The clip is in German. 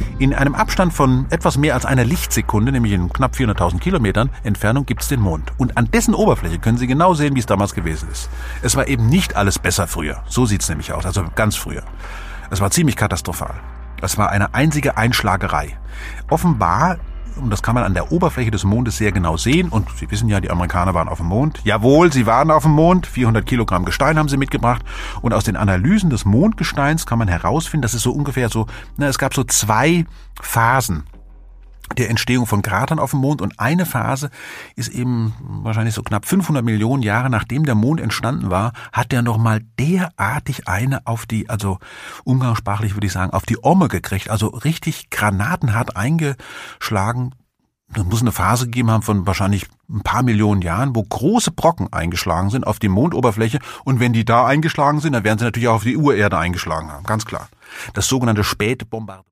In einem Abstand von etwas mehr als einer Lichtsekunde, nämlich in knapp 400.000 Kilometern Entfernung, gibt's den Mond. Und an dessen Oberfläche können Sie genau sehen, wie es damals gewesen ist. Es war eben nicht alles besser früher. So sieht's nämlich aus, also ganz früher. Es war ziemlich katastrophal. Es war eine einzige Einschlagerei. Offenbar, und das kann man an der Oberfläche des Mondes sehr genau sehen, und Sie wissen ja, die Amerikaner waren auf dem Mond. Jawohl, sie waren auf dem Mond, 400 Kilogramm Gestein haben sie mitgebracht, und aus den Analysen des Mondgesteins kann man herausfinden, dass es so ungefähr es gab so 2 Phasen der Entstehung von Kratern auf dem Mond, und eine Phase ist eben wahrscheinlich so knapp 500 Millionen Jahre nachdem der Mond entstanden war, hat der nochmal derartig eine auf die, also umgangssprachlich würde ich sagen, auf die Omme gekriegt, also richtig granatenhart eingeschlagen. Es muss eine Phase gegeben haben von wahrscheinlich ein paar Millionen Jahren, wo große Brocken eingeschlagen sind auf die Mondoberfläche, und wenn die da eingeschlagen sind, dann werden sie natürlich auch auf die Urerde eingeschlagen haben, ganz klar. Das sogenannte späte Bombardement.